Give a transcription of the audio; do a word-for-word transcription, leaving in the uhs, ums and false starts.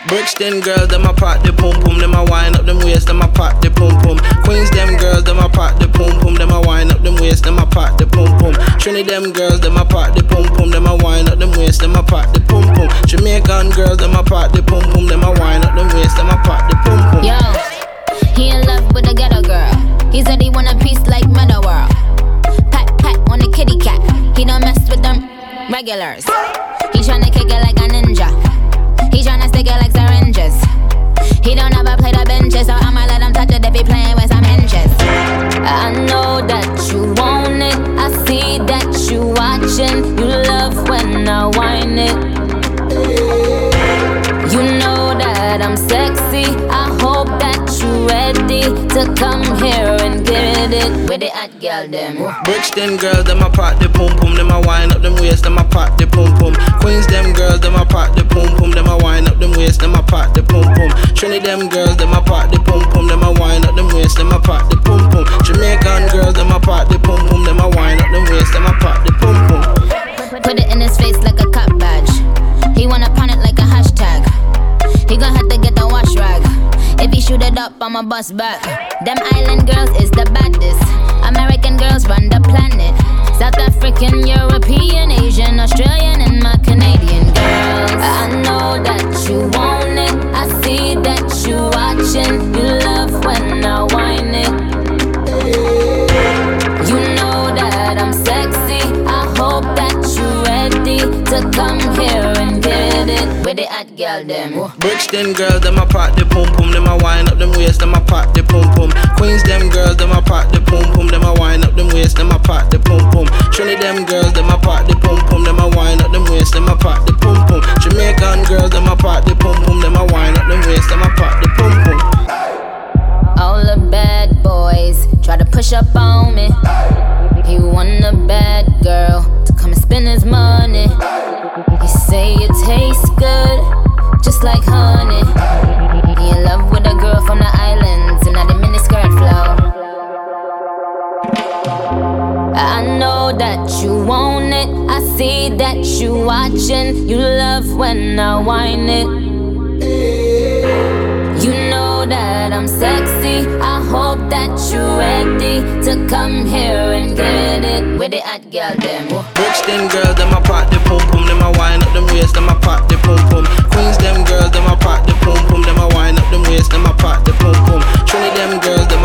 Brixton girls, them a pop the pum pum. Them a wind up them waist, them a pop the pum pum. Queens, them girls, them a pop the pum pum. Them a wind up them waist, them a pop the pum pum. Trinity, them girls, them a pop the pum pum. Them a wind up them waist, them a pop the pum pum. Jamaican girls, them a pop the pum pum. Them a wind up them waist, them a pop the pum pum. Yo, he in love with a ghetto girl. He said he want a piece like Meta World. Pat pat on the kitty cat. He don't mess with them regulars. He tryna kick it like a ninja. He tryna stick it like syringes. He don't ever play the benches, so I'ma let him touch it if he playing with some hinges. I know that you want it. I see that you watching. You love when I whine it. You know that I'm sexy. I hope that you ready to come here and get it with the hot girl them. Brixton girls, them a pop the pum pum. Them a wind up them waist, them a pop the pum pum. Queens, them girls, them a pop the pum pum. Them a wind up them waist, them a pop the pum pum. Trinity, them girls, them a pop the pum pum. Them a wind up them waist, them a pop the pum pum. Jamaican girls, them a pop the pum pum. Them a wind up them waist, them a pop the pum pum. Put it in his face like a cop badge. He wanna pawn it like a hashtag. He gon' have to get the wash rag. If he shoot it up, I'ma bust back. Them island girls is the baddest. American girls run the planet. South African, European, Asian, Australian, and my Canadian girls. I know that you want it. I see that you watching. You love when I whine it. You know that I'm sexy. I hope that you ready to come here and get it with the hot girl them. Brixton girls, them a pop the pum pum. Them a wind up them waist, them a pop the pum pum. Queens, them girls, them a pop the pum pum. Them a wind up them waist, them a pop the pum pum. Trinity, them girls, them a pop the pum pum. Them a wind up them waist, them a pop the pum pum. Jamaican girls, them a pop the pum pum. Them a wind up them waist, them a pop the pum pum. All the bad boys try to push up on me. He want a bad girl to come and spend his money. He say it tastes good, just like honey. He in love with a girl from the islands and not the miniskirt flow. I know that you want it. I see that you watching. You love when I whine it. You know that I'm sexy. I hope that you ready to come here and get it with the hot girl them. Brixton girls, them a pop the pum pum. Them a wind up them waist, them a pop the pum pum. Queens, them girls, them a pop the pum pum. Them a wind up them waist, them a pop the pum pum. Trinity, them girls, them